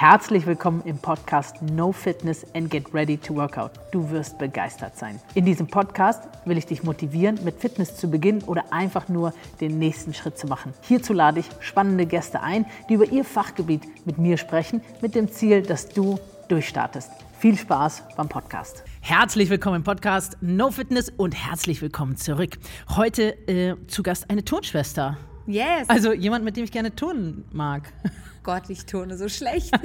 Herzlich willkommen im Podcast No Fitness and Get Ready to Workout. Du wirst begeistert sein. In diesem Podcast will ich dich motivieren, mit Fitness zu beginnen oder einfach nur den nächsten Schritt zu machen. Hierzu lade ich spannende Gäste ein, die über ihr Fachgebiet mit mir sprechen, mit dem Ziel, dass du durchstartest. Viel Spaß beim Podcast. Herzlich willkommen im Podcast No Fitness und herzlich willkommen zurück. Heute zu Gast eine Turnschwester. Yes. Also jemand, mit dem ich gerne turnen mag. Gott, ich turne so schlecht.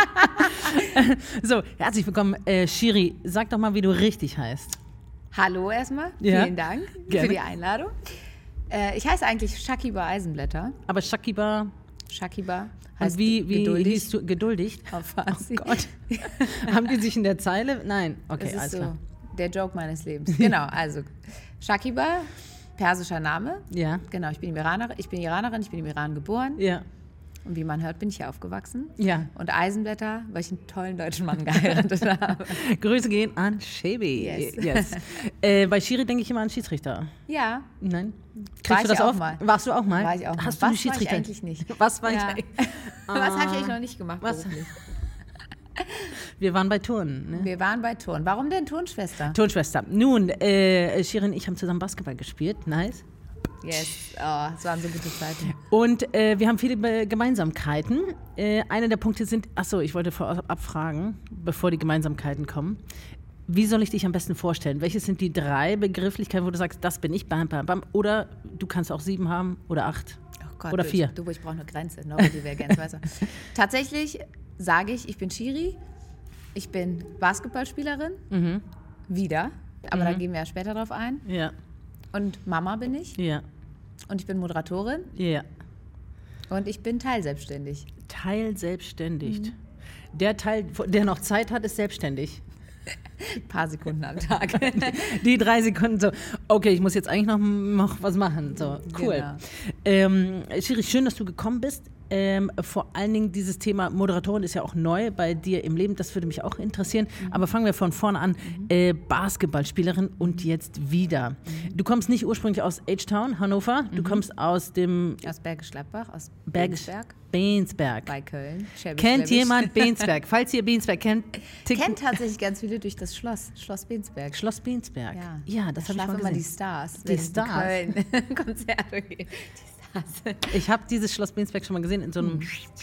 So, herzlich willkommen. Shiri, sag doch mal, wie du richtig heißt. Hallo erstmal, Ja. vielen Dank Gerne. für die Einladung. Ich heiße eigentlich Shakiba Eisenblätter. Aber Shakiba, Shakiba und heißt wie geduldig. hieß du? Geduldig? Auf Farsi. Oh Gott. Haben die sich in der Zeile? Nein. Okay, Das alles ist klar. so der Joke meines Lebens. Genau, also Shakiba, persischer Name. Ja, Genau, ich bin Iranerin, ich bin im Iran geboren. ja, Und wie man hört, bin ich hier aufgewachsen. ja. Und Eisenblätter, weil ich einen tollen deutschen Mann geheiratet habe. Grüße gehen an Shebi. Yes. Bei Shiri denke ich immer an Schiedsrichter. Ja, Nein? War Kriegst du ich das auch oft? mal. Warst du auch mal? War ich auch mal. Hast du Was eine Schiedsrichter? war ich eigentlich nicht? Was war Ja. ich? Was habe ich eigentlich noch nicht gemacht? Was? beruflich? Wir waren bei Turnen. Ne? Wir waren bei Turn. Warum denn Turnschwester? Turnschwester. Nun, Shiri und ich haben zusammen Basketball gespielt. Nice. Yes, oh, es waren so gute Zeiten. Und wir haben viele Gemeinsamkeiten. Einer der Punkte sind, ich wollte vorab abfragen, bevor die Gemeinsamkeiten kommen. Wie soll ich dich am besten vorstellen? Welche sind die 3 Begrifflichkeiten, wo du sagst, das bin ich, bam, bam, bam. Oder du kannst auch 7 haben oder 8 Oh Gott, oder 4. ich brauche eine Grenze. Nobody wäre ganz weißt du. Tatsächlich sage ich bin Shiri, ich bin Basketballspielerin, wieder, aber da gehen wir ja später drauf ein. Ja, Und Mama bin ich ja, und ich bin Moderatorin ja. und ich bin teilselbstständig. Teilselbstständigt. Der Teil, der noch Zeit hat, ist selbstständig. Ein paar Sekunden am Tag. Die 3 Sekunden so, okay, ich muss jetzt eigentlich noch was machen. So, cool. Genau. Shiri, schön, dass du gekommen bist. Vor allen Dingen dieses Thema Moderatorin ist ja auch neu bei dir im Leben. Das würde mich auch interessieren. Aber fangen wir von vorne an. Basketballspielerin und jetzt wieder. Du kommst nicht ursprünglich aus H-Town, Hannover. Du kommst aus dem Aus Bergisch Gladbach, aus Beensberg. bei Köln. Schwäbisch, Kennt Schwäbisch. jemand Beensberg? Falls ihr Beensberg kennt, Kennt tatsächlich ganz viele durch das Schloss Beensberg. Schloss Beensberg. Ja, das habe ich mal schlafen immer die gesehen. Stars. Die wenn Stars? in Köln Konzerte gehen. Die Stars. Ich habe dieses Schloss Beensberg schon mal gesehen in so einem.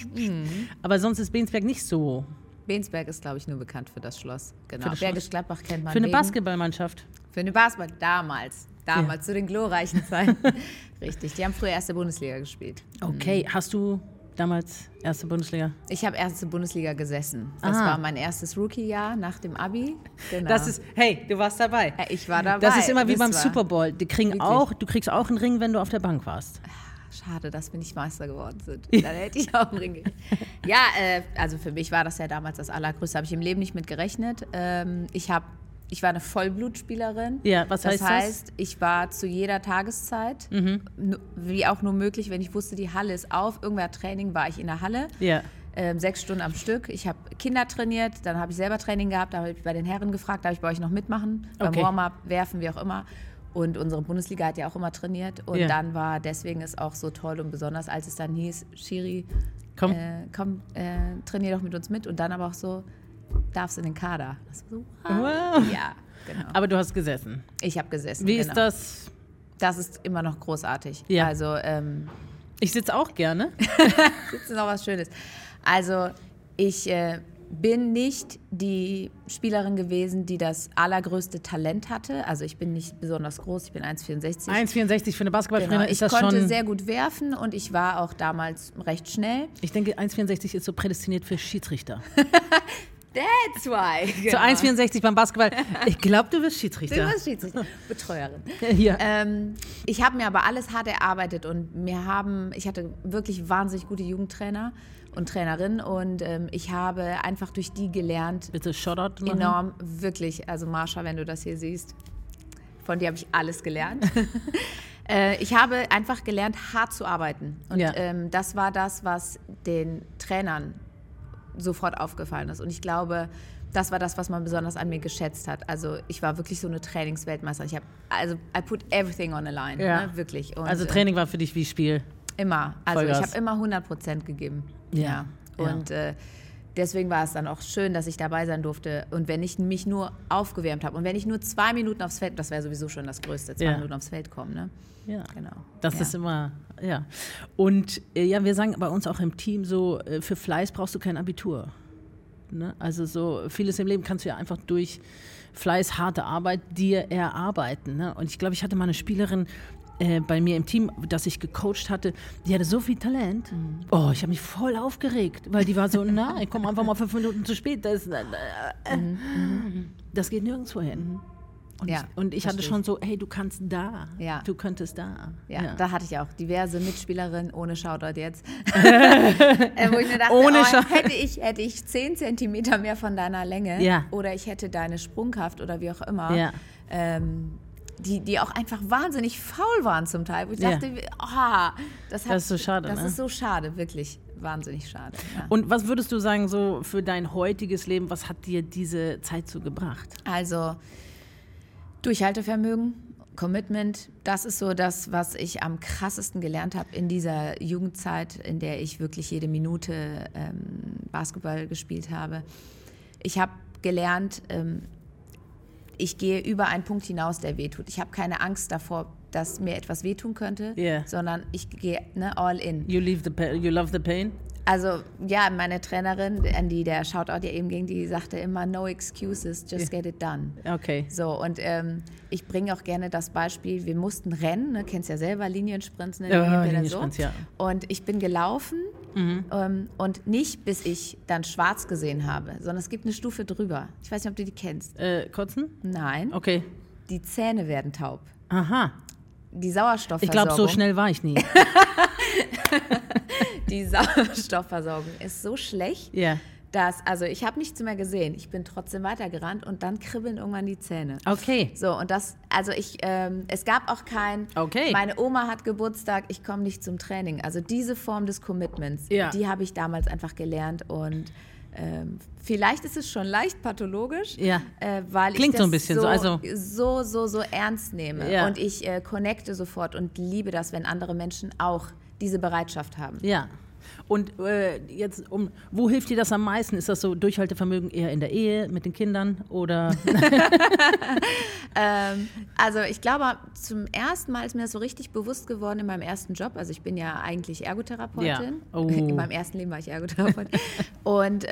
Aber sonst ist Beensberg nicht so. Beensberg ist, glaube ich, nur bekannt für das Schloss. Genau. Für das Bergisch Gladbach kennt man Für eine wegen- Basketballmannschaft. Für eine Basketball. Damals, zu den glorreichen Zeiten. Richtig, die haben früher erste Bundesliga gespielt. Okay, hast du damals erste Bundesliga? Ich habe erste Bundesliga gesessen. Das Ah. war mein erstes Rookie-Jahr nach dem Abi. Genau. Das ist, hey, du warst dabei. Ja, ich war dabei. Das ist immer wie wisst beim ihr. Super Bowl. Du kriegst auch einen Ring, wenn du auf der Bank warst. Schade, dass wir nicht Meister geworden sind. Dann hätte ich auch einen Ring gekriegt. Ja, also für mich war das ja damals das Allergrößte. Habe ich im Leben nicht mit gerechnet. Ich war eine Vollblutspielerin. Ja, was heißt das? das? Heißt, ich war zu jeder Tageszeit, wie auch nur möglich, wenn ich wusste, die Halle ist auf, irgendwer hat Training, war ich in der Halle. Ja. 6 Stunden am Stück. Ich habe Kinder trainiert, dann habe ich selber Training gehabt, da habe ich bei den Herren gefragt, darf ich bei euch noch mitmachen? Beim Okay. Warm-up, werfen, wie auch immer. Und unsere Bundesliga hat ja auch immer trainiert. Und Ja. dann war deswegen es auch so toll und besonders, als es dann hieß, Shiri, Komm. trainier doch mit uns mit. Und dann aber auch so, darfst in den Kader. Das war so, Wow. Ja, genau. Aber du hast gesessen. Ich habe gesessen. Wie genau. ist das? Das ist immer noch großartig. Ja. Also, Ich sitze auch gerne. jetzt ist noch was Schönes. Also, ich bin nicht die Spielerin gewesen, die das allergrößte Talent hatte. Also ich bin nicht besonders groß, ich bin 1,64. 1,64 für eine Basketballspielerin Genau. ist das Ich konnte schon. sehr gut werfen und ich war auch damals recht schnell. Ich denke, 1,64 ist so prädestiniert für Schiedsrichter. That's why. Zu 1,64 beim Basketball. Ich glaube, du wirst Schiedsrichter. Du warst Schiedsrichter, Betreuerin. Hier. Ich habe mir aber alles hart erarbeitet und ich hatte wirklich wahnsinnig gute Jugendtrainer und Trainerinnen und ich habe einfach durch die gelernt, Bitte Shoutout machen. enorm, wirklich, also Marsha, wenn du das hier siehst, von dir habe ich alles gelernt. Ich habe einfach gelernt, hart zu arbeiten und Ja. das war das, was den Trainern sofort aufgefallen ist und ich glaube, das war das, was man besonders an mir geschätzt hat. Also ich war wirklich so eine Trainingsweltmeisterin. I put everything on the line, Ja. ne, wirklich. Und, Also Training war für dich wie Spiel. immer. Also Vollgas. ich habe immer 100% gegeben. Ja. Und deswegen war es dann auch schön, dass ich dabei sein durfte. Und wenn ich mich nur aufgewärmt habe und wenn ich nur 2 Minuten aufs Feld, das wäre sowieso schon das Größte, 2 Minuten aufs Feld kommen. Ne? Ja, genau. Das ist immer, ja. Und wir sagen bei uns auch im Team so, für Fleiß brauchst du kein Abitur. Ne? Also so vieles im Leben kannst du ja einfach durch Fleiß, harte Arbeit dir erarbeiten. Ne? Und ich glaube, ich hatte mal eine Spielerin bei mir im Team, das ich gecoacht hatte, die hatte so viel Talent. Oh, ich habe mich voll aufgeregt, weil die war so, ich komme einfach mal 5 Minuten zu spät. Das geht nirgendwo hin. Und ich hatte schon so, hey, du kannst da, du könntest da. Ja, da hatte ich auch diverse Mitspielerinnen, ohne Shoutout jetzt, wo ich mir dachte, hätte ich 10 Zentimeter mehr von deiner Länge oder ich hätte deine Sprungkraft oder wie auch immer, die auch einfach wahnsinnig faul waren zum Teil, wo ich dachte, das ist so schade. Das ist so schade, wirklich wahnsinnig schade. Ja. Und was würdest du sagen, so für dein heutiges Leben, was hat dir diese Zeit so gebracht? Also Durchhaltevermögen, Commitment, das ist so das, was ich am krassesten gelernt habe in dieser Jugendzeit, in der ich wirklich jede Minute Basketball gespielt habe. Ich habe gelernt, ich gehe über einen Punkt hinaus, der wehtut. Ich habe keine Angst davor, dass mir etwas wehtun könnte, sondern ich gehe all in. You love the pain? Also ja, meine Trainerin, an die der Shoutout ja eben ging, die sagte immer, no excuses, just get it done. Okay. So, und ich bringe auch gerne das Beispiel, wir mussten rennen, ne, kennst ja selber, Liniensprints, ne, Liniensprints, so. Ja. Und ich bin gelaufen und nicht, bis ich dann schwarz gesehen habe, sondern es gibt eine Stufe drüber. Ich weiß nicht, ob du die kennst. Kotzen? Nein. Okay. Die Zähne werden taub. Aha. Die Sauerstoffversorgung. Ich glaube, so schnell war ich nie. Die Sauerstoffversorgung ist so schlecht, dass, also ich habe nichts mehr gesehen. Ich bin trotzdem weitergerannt und dann kribbeln irgendwann die Zähne. Okay. So, und das, also es gab auch meine Oma hat Geburtstag, ich komme nicht zum Training. Also diese Form des Commitments, die habe ich damals einfach gelernt und vielleicht ist es schon leicht pathologisch, weil Klingt ich das so ein bisschen so ernst nehme und ich connecte sofort und liebe das, wenn andere Menschen auch diese Bereitschaft haben. Ja. Und jetzt, wo hilft dir das am meisten? Ist das so Durchhaltevermögen eher in der Ehe, mit den Kindern oder? Also ich glaube, zum ersten Mal ist mir das so richtig bewusst geworden in meinem ersten Job. Also ich bin ja eigentlich Ergotherapeutin. Ja. Oh. In meinem ersten Leben war ich Ergotherapeutin. Und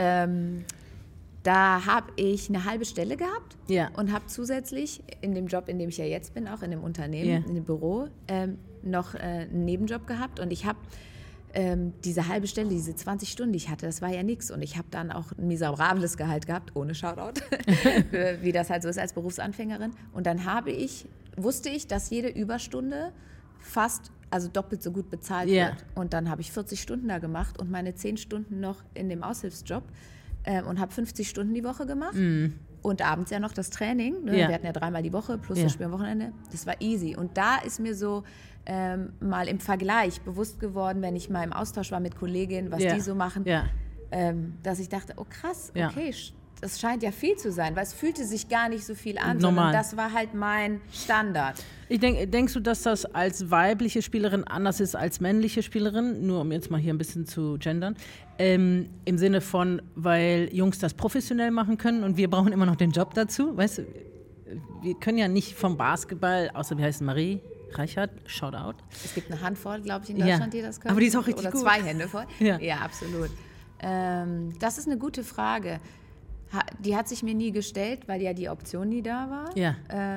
da habe ich eine halbe Stelle gehabt und habe zusätzlich in dem Job, in dem ich ja jetzt bin, auch in dem Unternehmen, in dem Büro, noch einen Nebenjob gehabt. Und ich habe diese halbe Stelle, diese 20 Stunden, die ich hatte, das war ja nichts. Und ich habe dann auch ein miserables Gehalt gehabt, ohne Shoutout, wie das halt so ist als Berufsanfängerin. Und dann wusste ich, dass jede Überstunde fast doppelt so gut bezahlt wird. Und dann habe ich 40 Stunden da gemacht und meine 10 Stunden noch in dem Aushilfsjob und habe 50 Stunden die Woche gemacht. Und abends ja noch das Training. Ne? Wir hatten ja 3-mal die Woche plus das Spiel am Wochenende. Das war easy. Und da ist mir so mal im Vergleich bewusst geworden, wenn ich mal im Austausch war mit Kolleginnen, was die so machen, dass ich dachte, oh krass, okay, das scheint ja viel zu sein, weil es fühlte sich gar nicht so viel an, sondern das war halt mein Standard. Denkst du, dass das als weibliche Spielerin anders ist als männliche Spielerin? Nur um jetzt mal hier ein bisschen zu gendern. Im Sinne von, weil Jungs das professionell machen können und wir brauchen immer noch den Job dazu. Weißt du, wir können ja nicht vom Basketball, außer wir heißen Marie Reichert, Shoutout. Es gibt eine Handvoll, glaube ich, in Deutschland, die das können. Aber die ist auch richtig gut. Oder 2 Hände voll. Ja, absolut. Das ist eine gute Frage. Die hat sich mir nie gestellt, weil ja die Option nie da war. Ja.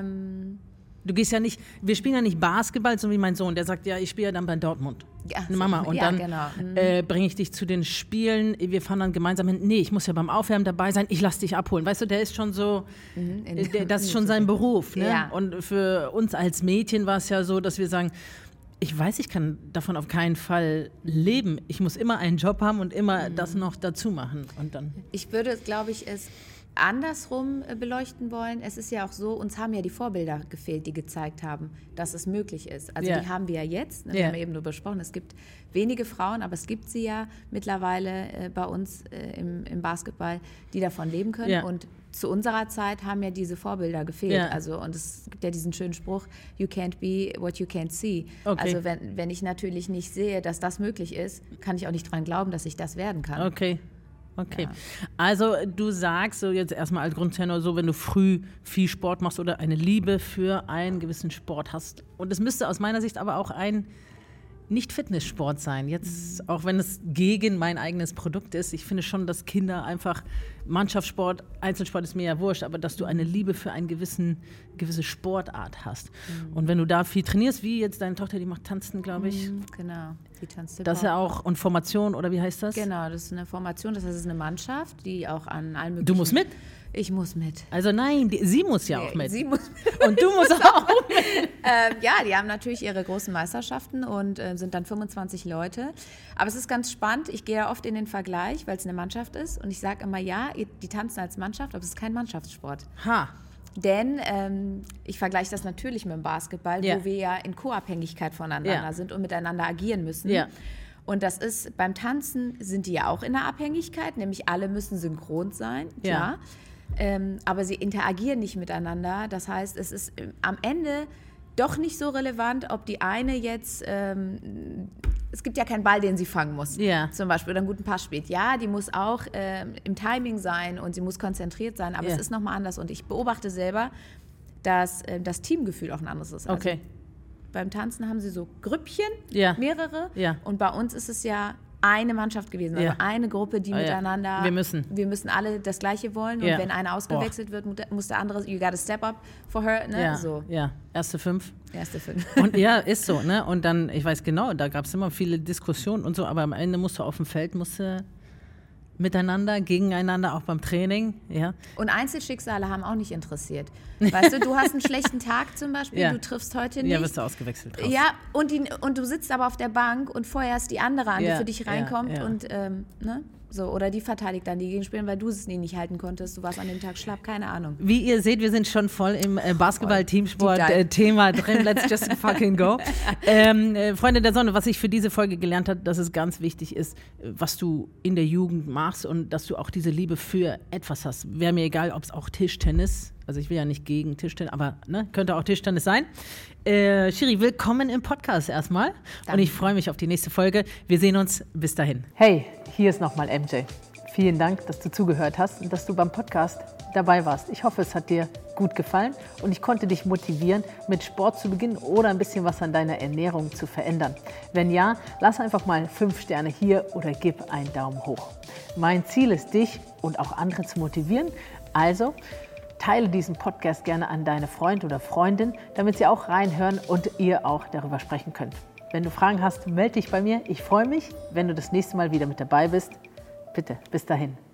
Du gehst ja nicht, wir spielen ja nicht Basketball, so wie mein Sohn, der sagt, ja, ich spiele ja dann bei Dortmund. Ja, Mama. Und dann bringe ich dich zu den Spielen, wir fahren dann gemeinsam hin. Nee, ich muss ja beim Aufwärmen dabei sein, ich lasse dich abholen. Weißt du, der ist schon so, das ist schon sein Beruf. Ne? Ja. Und für uns als Mädchen war es ja so, dass wir sagen, ich weiß, ich kann davon auf keinen Fall leben. Ich muss immer einen Job haben und immer das noch dazu machen. Und dann. Ich würde, glaube ich, es andersrum beleuchten wollen. Es ist ja auch so, uns haben ja die Vorbilder gefehlt, die gezeigt haben, dass es möglich ist. Also die haben wir ja jetzt, ne? Wir haben eben nur besprochen, es gibt wenige Frauen, aber es gibt sie ja mittlerweile bei uns im Basketball, die davon leben können. Ja. Und zu unserer Zeit haben ja diese Vorbilder gefehlt. Ja. Also, und es gibt ja diesen schönen Spruch, you can't be what you can't see. Okay. Also wenn ich natürlich nicht sehe, dass das möglich ist, kann ich auch nicht dran glauben, dass ich das werden kann. Okay. Okay. Ja. Also du sagst so jetzt erstmal als Grundtenor so, wenn du früh viel Sport machst oder eine Liebe für einen gewissen Sport hast. Und es müsste aus meiner Sicht aber auch ein Nicht-Fitnesssport sein. Jetzt, auch wenn es gegen mein eigenes Produkt ist. Ich finde schon, dass Kinder einfach Mannschaftssport, Einzelsport ist mir ja wurscht, aber dass du eine Liebe für eine gewisse Sportart hast. Und wenn du da viel trainierst, wie jetzt deine Tochter, die macht Tanzen, glaube ich. Genau, die tanzt Das ist ja auch, und Formation, oder wie heißt das? Genau, das ist eine Formation, das heißt, es ist eine Mannschaft, die auch an allen möglichen... Du musst mit? Ich muss mit. Also nein, sie muss ja auch mit. Sie muss mit. Und du musst auch mit. Ja, die haben natürlich ihre großen Meisterschaften und sind dann 25 Leute. Aber es ist ganz spannend. Ich gehe ja oft in den Vergleich, weil es eine Mannschaft ist. Und ich sage immer, ja, die tanzen als Mannschaft, aber es ist kein Mannschaftssport. Ha. Denn ich vergleiche das natürlich mit dem Basketball, wo wir ja in Co-Abhängigkeit voneinander sind und miteinander agieren müssen. Ja. Und das ist, beim Tanzen sind die ja auch in der Abhängigkeit, nämlich alle müssen synchron sein, klar. Aber sie interagieren nicht miteinander. Das heißt, es ist am Ende doch nicht so relevant, ob die eine jetzt, es gibt ja keinen Ball, den sie fangen muss, zum Beispiel, oder einen guten Pass spielt. Ja, die muss auch im Timing sein und sie muss konzentriert sein, aber es ist nochmal anders. Und ich beobachte selber, dass das Teamgefühl auch ein anderes ist. Also beim Tanzen haben sie so Grüppchen, mehrere, und bei uns ist es ja eine Mannschaft gewesen, also eine Gruppe, die miteinander... Wir müssen alle das Gleiche wollen und wenn einer ausgewechselt wird, muss der andere, you gotta step up for her, ne? So. Ja, erste 5. Und ist so, ne? Und dann, ich weiß genau, da gab es immer viele Diskussionen und so, aber am Ende musst du auf dem Feld, miteinander, gegeneinander, auch beim Training, Und Einzelschicksale haben auch nicht interessiert. Weißt du, du hast einen schlechten Tag zum Beispiel, du triffst heute nicht. Ja, wirst du ausgewechselt draus. Ja, und du sitzt aber auf der Bank und feuerst die andere an, die für dich reinkommt und, ne? So, oder die verteidigt dann die Gegenspieler, weil du es nicht halten konntest. Du warst an dem Tag schlapp, keine Ahnung. Wie ihr seht, wir sind schon voll im Basketball-Teamsport-Thema drin. Let's just fucking go. Freunde der Sonne, was ich für diese Folge gelernt habe, dass es ganz wichtig ist, was du in der Jugend machst und dass du auch diese Liebe für etwas hast. Wäre mir egal, ob es auch Tischtennis, also ich will ja nicht gegen Tischtennis, aber könnte auch Tischtennis sein. Shiri, willkommen im Podcast erstmal. Danke. Und ich freue mich auf die nächste Folge. Wir sehen uns. Bis dahin. Hey, hier ist nochmal MJ. Vielen Dank, dass du zugehört hast und dass du beim Podcast dabei warst. Ich hoffe, es hat dir gut gefallen und ich konnte dich motivieren, mit Sport zu beginnen oder ein bisschen was an deiner Ernährung zu verändern. Wenn ja, lass einfach mal 5 Sterne hier oder gib einen Daumen hoch. Mein Ziel ist, dich und auch andere zu motivieren. Also teile diesen Podcast gerne an deine Freund oder Freundin, damit sie auch reinhören und ihr auch darüber sprechen könnt. Wenn du Fragen hast, melde dich bei mir. Ich freue mich, wenn du das nächste Mal wieder mit dabei bist. Bitte, bis dahin.